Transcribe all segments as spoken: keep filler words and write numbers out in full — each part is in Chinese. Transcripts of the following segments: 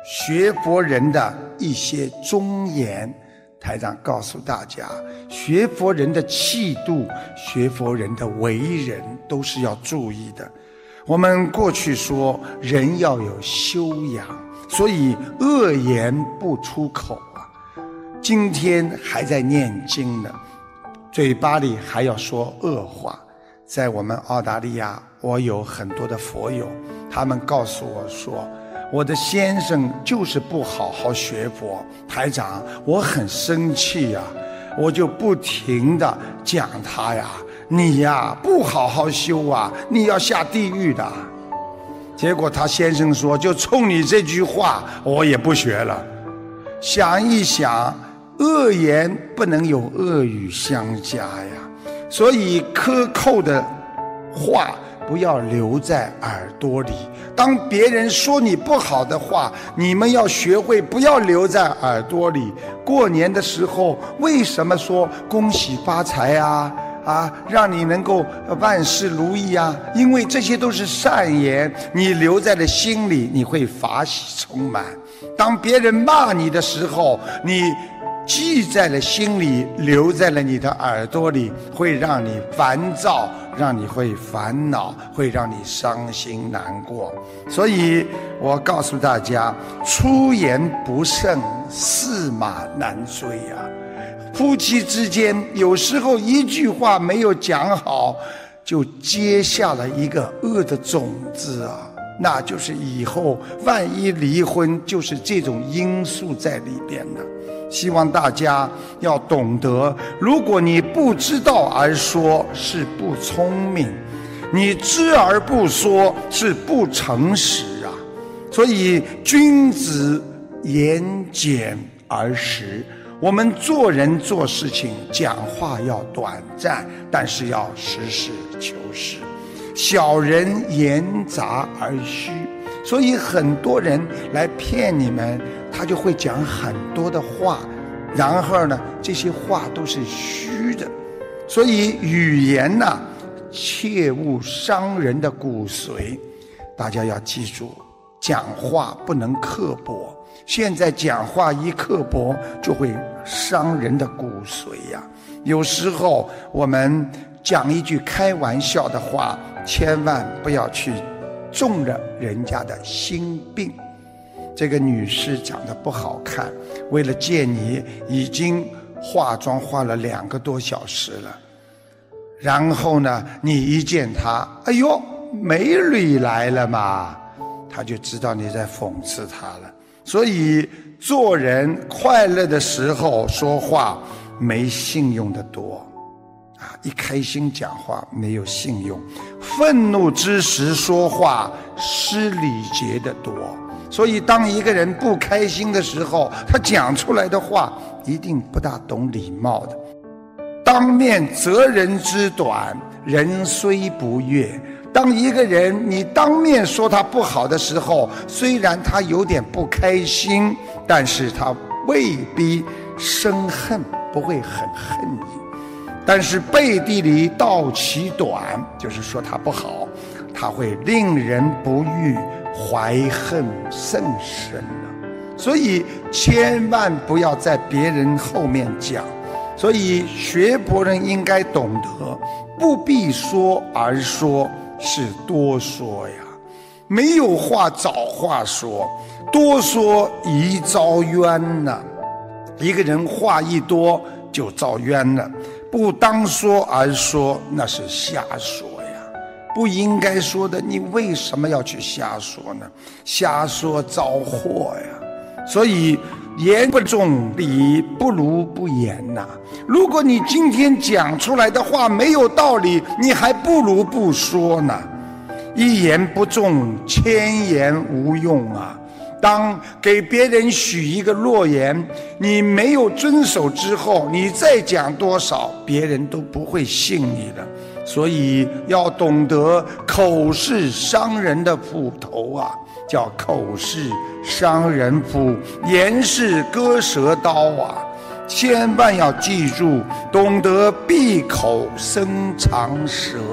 学佛人的一些忠言，台长告诉大家，学佛人的气度，学佛人的为人都是要注意的。我们过去说人要有修养，所以恶言不出口啊。今天还在念经呢，嘴巴里还要说恶话。在我们澳大利亚，我有很多的佛友，他们告诉我说，我的先生就是不好好学佛，台长，我很生气呀、啊，我就不停地讲他呀，你呀不好好修啊，你要下地狱的。结果他先生说，就冲你这句话，我也不学了。想一想，恶言不能有恶语相加呀，所以克扣的话不要留在耳朵里。当别人说你不好的话，你们要学会不要留在耳朵里。过年的时候为什么说恭喜发财啊啊，让你能够万事如意啊？因为这些都是善言，你留在了心里，你会法喜充满。当别人骂你的时候，你记在了心里，留在了你的耳朵里，会让你烦躁，让你会烦恼，会让你伤心难过。所以我告诉大家，出言不慎，驷马难追啊。夫妻之间有时候一句话没有讲好，就结下了一个恶的种子啊，那就是以后万一离婚，就是这种因素在里边的。希望大家要懂得，如果你不知道而说，是不聪明；你知而不说，是不诚实啊。所以君子言简而实。我们做人做事情，讲话要短暂，但是要实事求是。小人言杂而虚，所以很多人来骗你们，他就会讲很多的话，然后呢，这些话都是虚的。所以语言呢，切勿伤人的骨髓。大家要记住，讲话不能刻薄。现在讲话一刻薄，就会伤人的骨髓呀、啊。有时候我们讲一句开玩笑的话，千万不要去中了人家的心病。这个女士长得不好看，为了见你已经化妆化了两个多小时了，然后呢，你一见她，哎呦，美女来了嘛，她就知道你在讽刺她了。所以做人快乐的时候说话没信用的多啊，一开心讲话没有信用，愤怒之时说话失礼节的多。所以当一个人不开心的时候，他讲出来的话一定不大懂礼貌的。当面责人之短，人虽不悦。当一个人你当面说他不好的时候，虽然他有点不开心，但是他未必生恨，不会很恨你。但是背地里道其短，就是说他不好，他会令人不悦，怀恨甚深了。所以千万不要在别人后面讲。所以学佛人应该懂得，不必说而说，是多说呀，没有话找话说，多说宜遭冤呐、啊。一个人话一多就遭冤了，不当说而说，那是瞎说呀，不应该说的，你为什么要去瞎说呢？瞎说遭祸呀。所以言不中，理不如不言呐、啊。如果你今天讲出来的话没有道理，你还不如不说呢。一言不中，千言无用啊。当给别人许一个诺言，你没有遵守之后，你再讲多少，别人都不会信你的。所以要懂得，口是伤人的斧头啊，叫口是伤人斧，言是割舌刀啊。千万要记住，懂得闭口生长舌，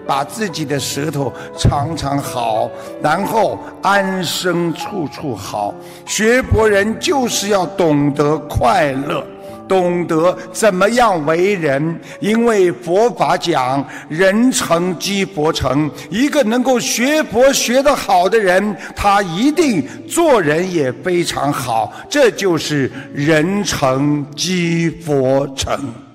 把自己的舌头常常好，然后安生处处好。学佛人就是要懂得快乐，懂得怎么样为人，因为佛法讲人成即佛成，一个能够学佛学得好的人，他一定做人也非常好，这就是人成即佛成。